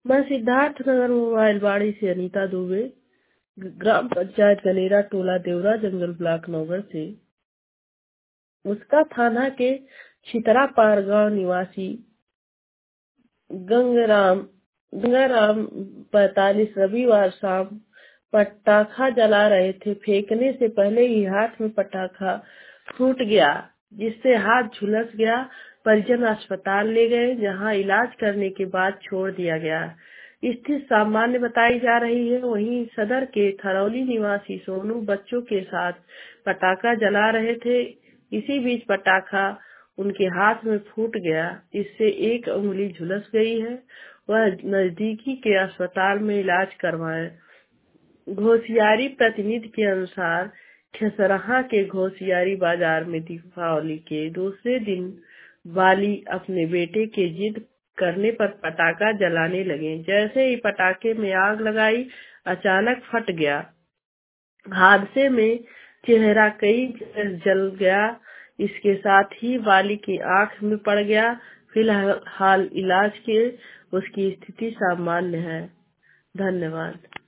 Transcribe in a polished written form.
मैं सिद्धार्थ नगर मोबाइल बाड़ी से अनीता दुबे, ग्राम पंचायत गनेरा, टोला देवरा, जंगल ब्लॉक नौगढ़ से। उसका थाना के छितरापार गांव निवासी गंगाराम गंगाराम 45 रविवार शाम पटाखा जला रहे थे। फेंकने से पहले ही हाथ में पटाखा फूट गया, जिससे हाथ झुलस गया। परिजन अस्पताल ले गए, जहां इलाज करने के बाद छोड़ दिया गया। स्थिति सामान्य बताई जा रही है। वहीं सदर के थरौली निवासी सोनू बच्चों के साथ पटाखा जला रहे थे। इसी बीच पटाखा उनके हाथ में फूट गया, जिससे एक उंगली झुलस गई है। वह नजदीकी के अस्पताल में इलाज करवाए। घोसियारी प्रतिनिधि के अनुसार खेसरहा के घोसियारी बाजार में दीपावली के दूसरे दिन वाली अपने बेटे के जिद करने पर पटाखा जलाने लगे। जैसे ही पटाखे में आग लगाई, अचानक फट गया। हादसे में चेहरा कई जगह जल गया। इसके साथ ही वाली की आंख में पड़ गया। फिलहाल इलाज के उसकी स्थिति सामान्य है। धन्यवाद।